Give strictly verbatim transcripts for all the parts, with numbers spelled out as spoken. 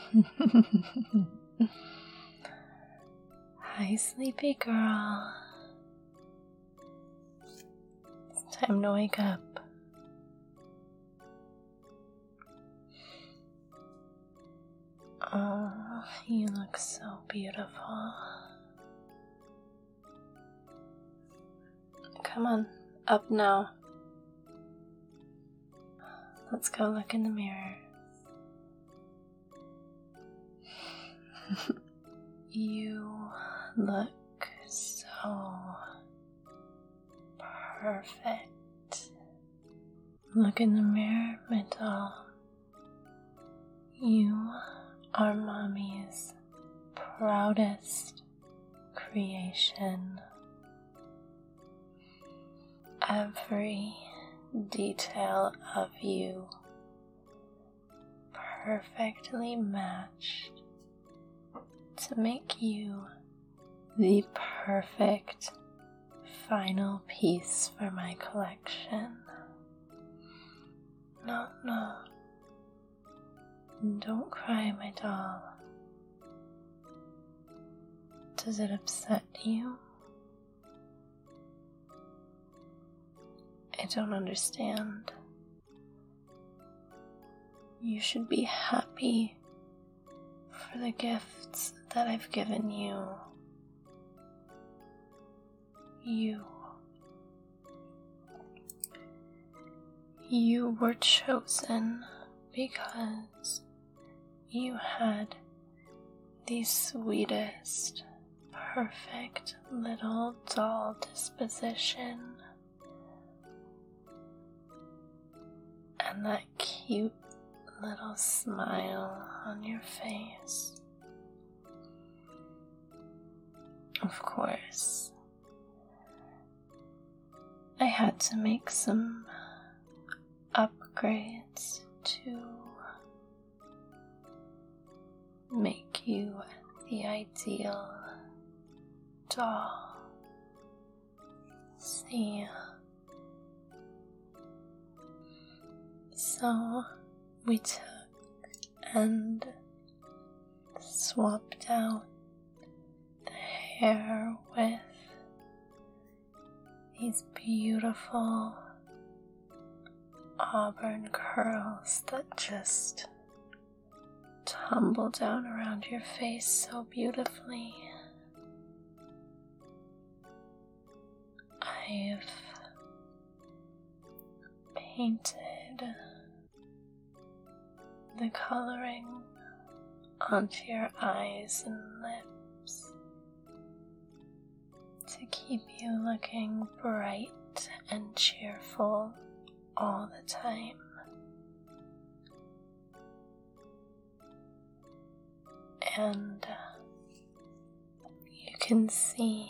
Hi, sleepy girl. It's time to wake up. Oh, you look so beautiful. Come on, up now. Let's go look in the mirror. You look so perfect. Look in the mirror, my doll. You are Mommy's proudest creation. Every detail of you perfectly matched to make you the perfect final piece for my collection. No, no. Don't cry, my doll. Does it upset you? I don't understand. You should be happy for the gifts that I've given you. You. You were chosen because you had the sweetest, perfect little doll disposition. And that cute little smile on your face. Of course, I had to make some upgrades to make you the ideal doll. See? So we took and swapped out the hair with these beautiful auburn curls that just tumble down around your face so beautifully. I've painted the coloring onto your eyes and lips to keep you looking bright and cheerful all the time. And you can see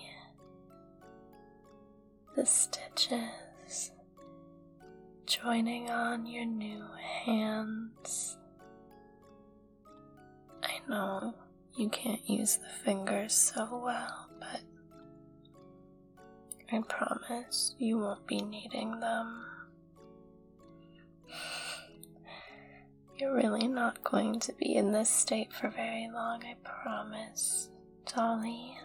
the stitches joining on your new hands. I know you can't use the fingers so well, but I promise you won't be needing them. You're really not going to be in this state for very long, I promise, Dolly.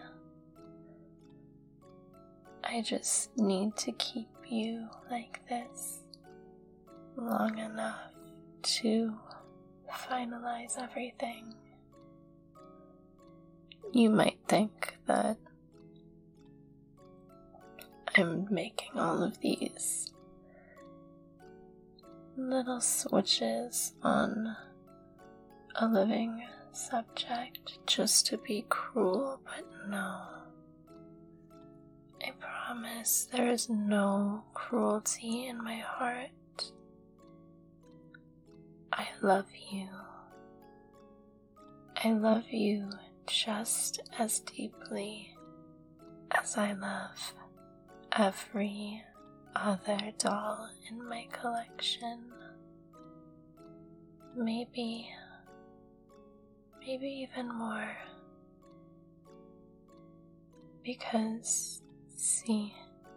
I just need to keep you like this long enough to finalize everything. You might think that I'm making all of these little switches on a living subject just to be cruel, but no. I promise there is no cruelty in my heart. I love you. I love you just as deeply as I love every other doll in my collection. Maybe, maybe even more. Because, see,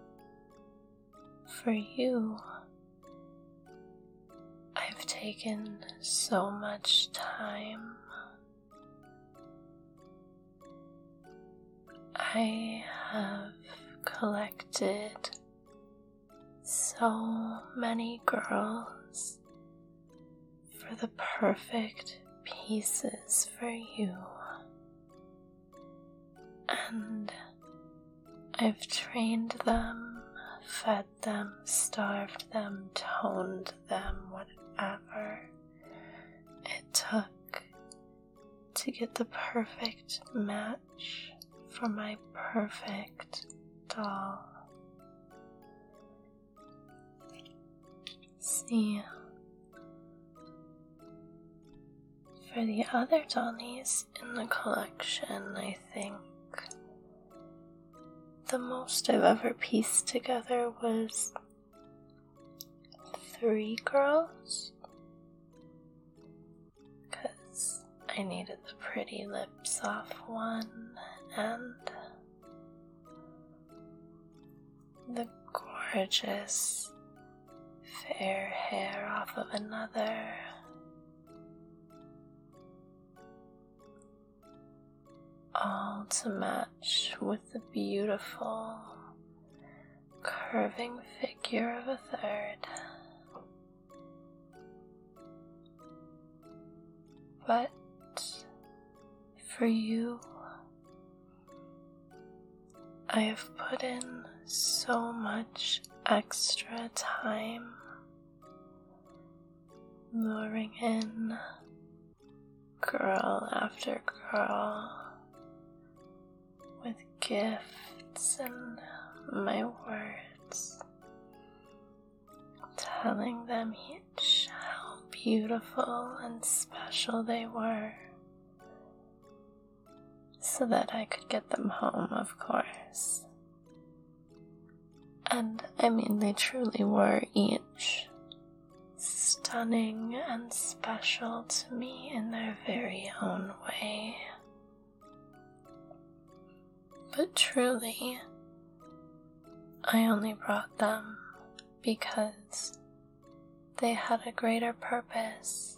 for you, I've taken so much time I have collected so many girls for the perfect pieces for you. And I've trained them, fed them, starved them, toned them, whatever it took to get the perfect match for my perfect doll. See, for the other dollies in the collection, I think the most I've ever pieced together was three girls, because I needed the pretty lips off one and the gorgeous fair hair off of another. All to match with the beautiful curving figure of a third. But for you, I have put in so much extra time luring in girl after girl with gifts and my words, telling them each how beautiful and special they were, so that I could get them home, of course. And I mean, they truly were each stunning and special to me in their very own way. But truly, I only brought them because they had a greater purpose,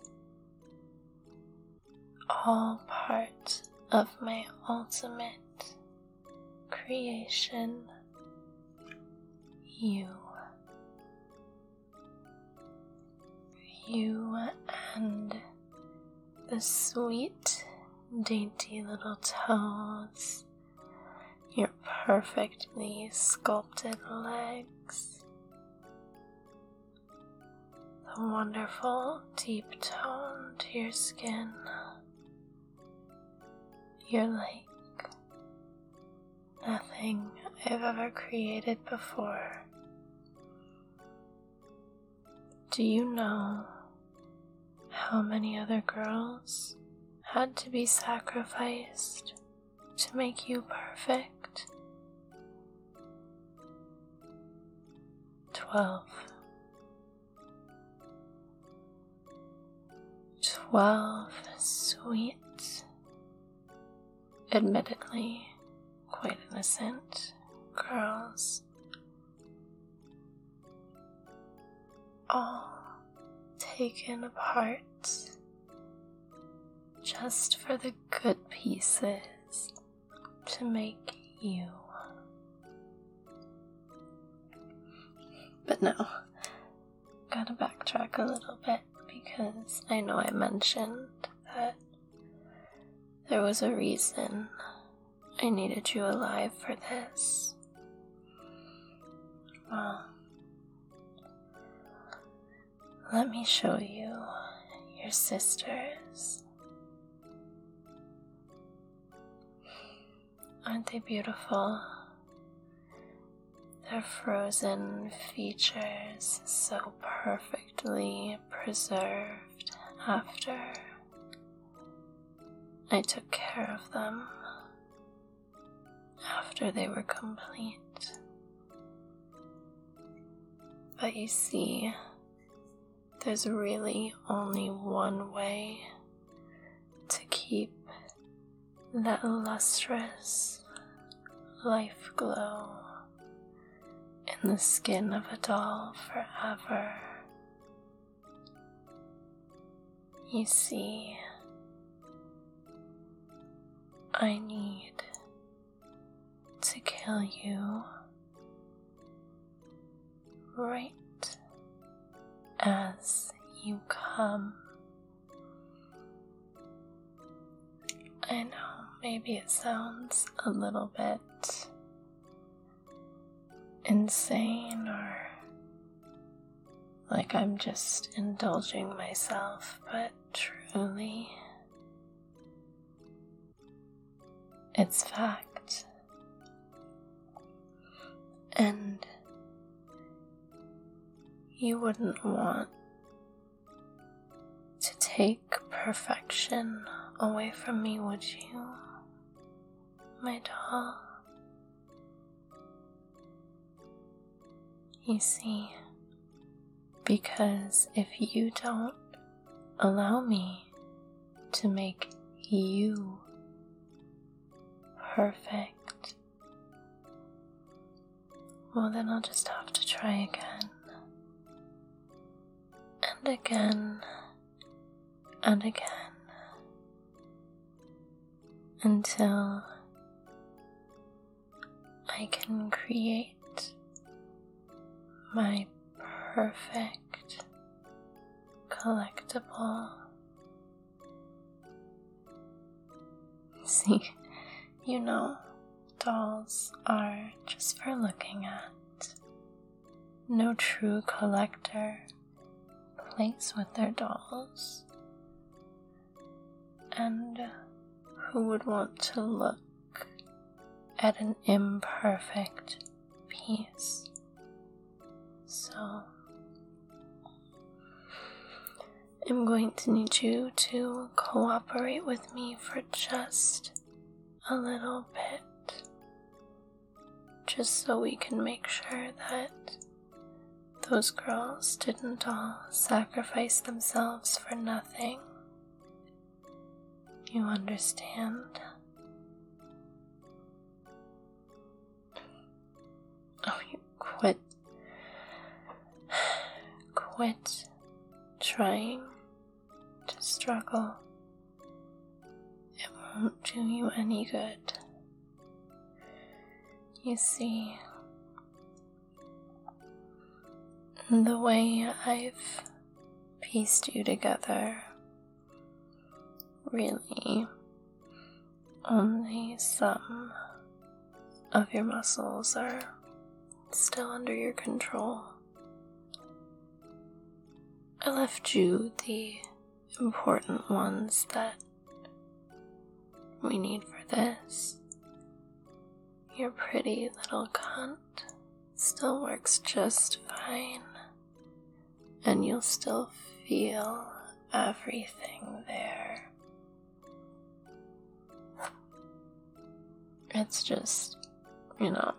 all part of my ultimate creation, you. You and the sweet, dainty little toes, your perfectly sculpted legs, the wonderful deep tone to your skin. You're like nothing I've ever created before. Do you know how many other girls had to be sacrificed to make you perfect? Twelve. Twelve sweet, admittedly quite innocent girls, all taken apart just for the good pieces to make you. But no, gotta backtrack a little bit, because I know I mentioned that there was a reason I needed you alive for this. Well, let me show you your sisters. Aren't they beautiful? Their frozen features so perfectly preserved after I took care of them, after they were complete. But you see, there's really only one way to keep that lustrous life glow in the skin of a doll forever. You see, I need to kill you right as you come. I know, maybe it sounds a little bit insane or like I'm just indulging myself, but truly, it's fact. And you wouldn't want to take perfection away from me, would you, my doll? You see, because if you don't allow me to make you perfect, well then I'll just have to try again, and again, and again, until I can create my perfect collectible. See, you know, dolls are just for looking at. No true collector plays with their dolls. And who would want to look at an imperfect piece? So, I'm going to need you to cooperate with me for just a little bit, just so we can make sure that those girls didn't all sacrifice themselves for nothing. You understand? Oh, you quit. Quit trying to struggle. It won't do you any good. You see, the way I've pieced you together, really, only some of your muscles are still under your control. I left you the important ones that we need for this. Your pretty little cunt still works just fine, and you'll still feel everything there. It's just, you know,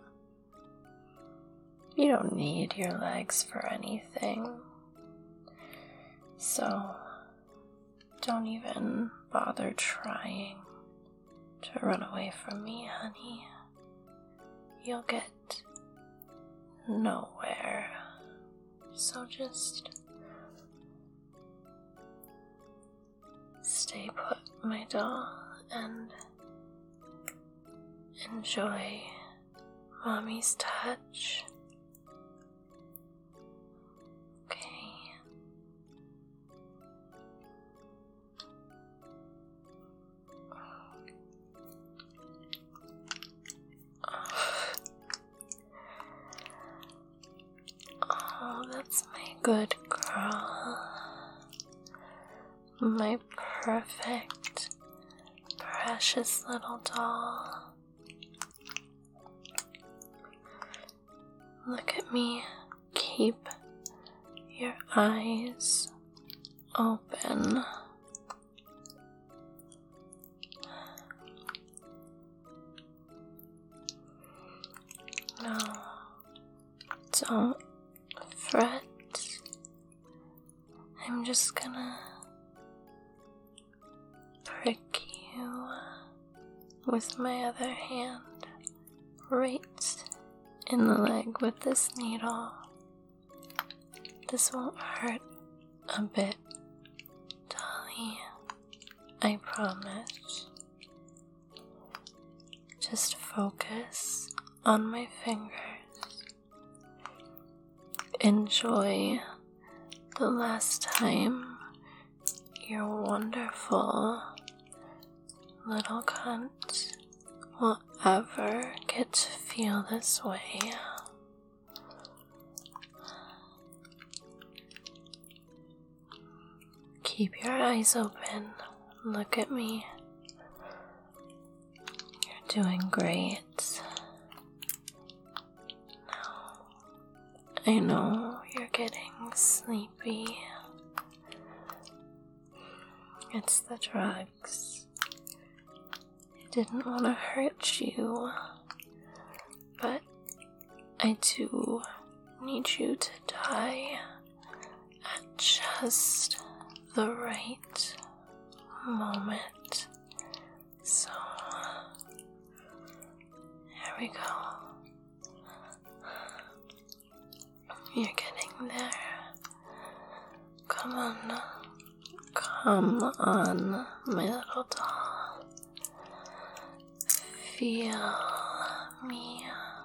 you don't need your legs for anything. So, don't even bother trying to run away from me, honey. You'll get nowhere. So just stay put, my doll, and enjoy Mommy's touch. Oh, that's my good girl. My perfect, precious little doll. Look at me. Keep your eyes open. No, don't fret. I'm just gonna prick you with my other hand right in the leg with this needle. This won't hurt a bit, Dolly. I promise. Just focus on my fingers. Enjoy the last time your wonderful little cunt will ever get to feel this way. Keep your eyes open. Look at me. You're doing great. Now, I know you're getting sleepy. It's the drugs. I didn't want to hurt you, but I do need you to die at just the right moment. So, here we go. You're getting there. Come on. Come on, my little doll. Feel me.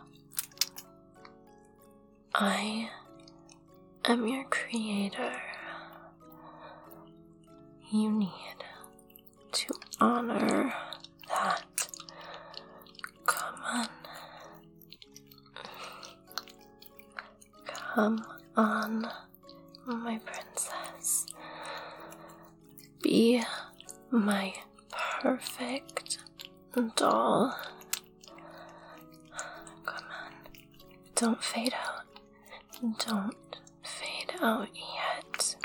I am your creator. You need to honor that. Come on. Come on, my princess. Be my perfect doll. Come on. Don't fade out. Don't fade out yet.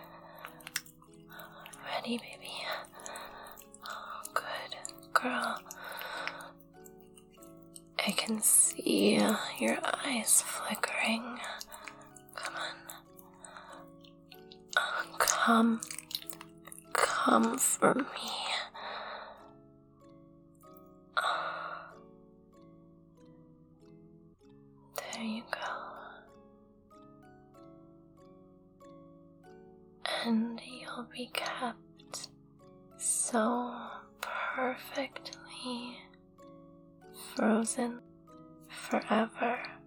Ready, baby? Oh, good girl. I can see your eyes flickering. Come on. Oh, come. Come for me. Oh. There you go. And you'll be kept so perfectly frozen forever.